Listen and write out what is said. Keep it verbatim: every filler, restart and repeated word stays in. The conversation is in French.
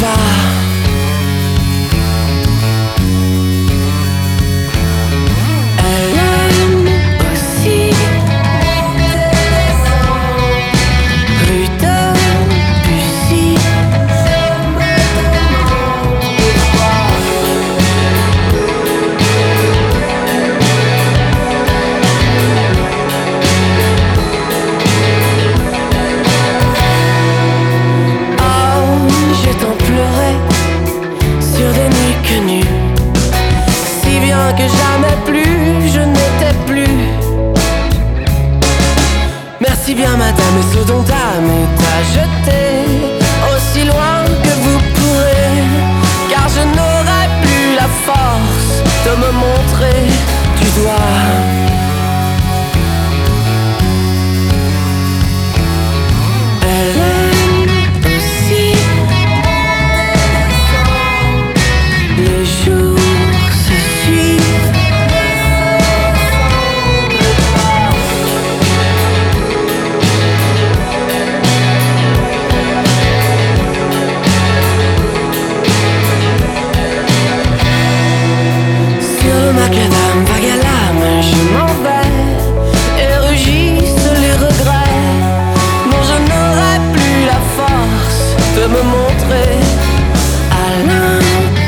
pas. Elle aime aussi rue de Bussy. Que jamais plus je n'étais plus. Merci bien madame et ce dont âme est à jeter aussi loin que vous pourrez, car je n'aurai plus la force de me montrer du doigt. Macadam, vague à l'âme, je m'en vais et rugissent les regrets. Non, je n'aurai plus la force de me montrer à l'un.